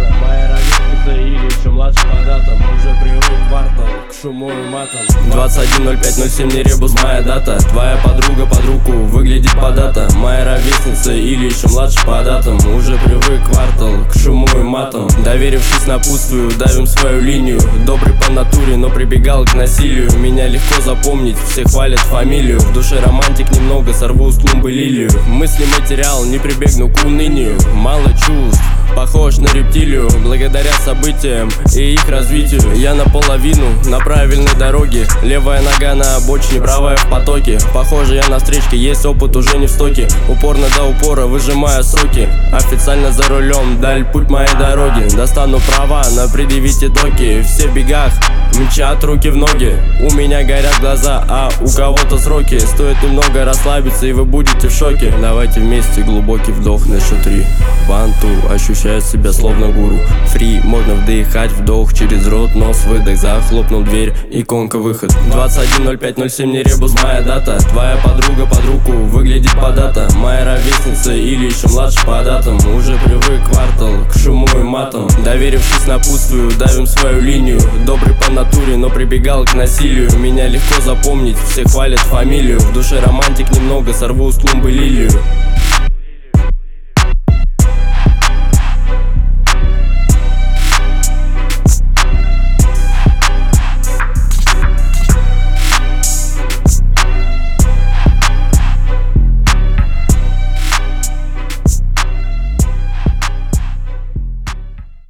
Моя ровесница или еще младше по датам. Уже привык квартал к шуму и матам. 21.05.07 не ребус, моя дата. Твоя подруга под руку выглядит подата. Моя ровесница или еще младше по датам. Уже привык квартал к шуму и матам. Доверившись напутствию, давим свою линию. Добрый по натуре, но прибегал к насилию. Меня легко запомнить, все хвалят фамилию. В душе романтик немного, сорву с клумбы лилию. Мысли материал, не прибегну к унынию. Мало чувств, похож на рептилию. Благодаря событиям и их развитию я наполовину на правильной дороге. Левая нога на обочине, правая в потоке. Похоже я на встречке, есть опыт уже не в стоке. Упорно до упора, выжимая соки. Официально за рулем, даль путь моей дороги. Достану права, на предъявите доки. Все в бегах, мчат руки в ноги. У меня горят глаза, а у кого-то сроки. Стоит немного расслабиться и вы будете в шоке. Давайте вместе глубокий вдох на счет 3. 1, 2, ощущаю себя словно гуру. Фри, можно вдыхать, вдох через рот, нос, выдох. Захлопнул дверь, иконка выход. 21.05.07 не ребус, моя дата. Твоя подруга под руку выглядит подата. Моя ровесница или еще младше по датам. Уже привык квартал к шуму и матам. Доверившись напутствию, давим свою линию. Добрый по натуре, но прибегал к насилию. Меня легко запомнить, все хвалят фамилию. В душе романтик немного, сорву с клумбы лилию.